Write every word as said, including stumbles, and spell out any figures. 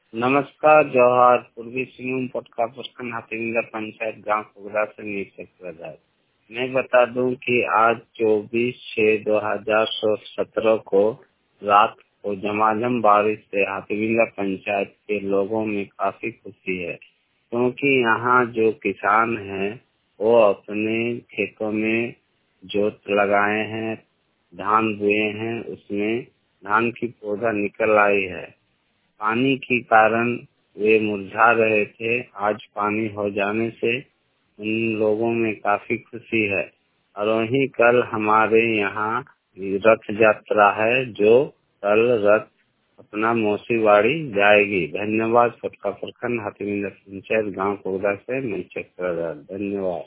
नमस्कार, जौहार पूर्वी सिंहभूम पटका प्रखंड हाथीविंदा पंचायत गांव कोगरा से नीचे प्रधान। मैं बता दूं कि आज चौबीस छह दो हजार सत्रह को रात को झमाझम बारिश से हाथीविंदा पंचायत के लोगों में काफी खुशी है, क्योंकि यहाँ जो किसान हैं वो अपने खेतों में जोत लगाए हैं, धान बोए हैं, उसमें धान की पौधा निकल आई है। पानी के कारण वे मुरझा रहे थे। आज पानी हो जाने से उन लोगों में काफी खुशी है। और वहीं कल हमारे यहाँ रथ यात्रा है, जो कल रथ अपना मौसीवाड़ी जाएगी। धन्यवाद। पटका प्रखंड हाथीविंदा पंचायत गांव कोगरा से मैं चेक कर रहा। धन्यवाद।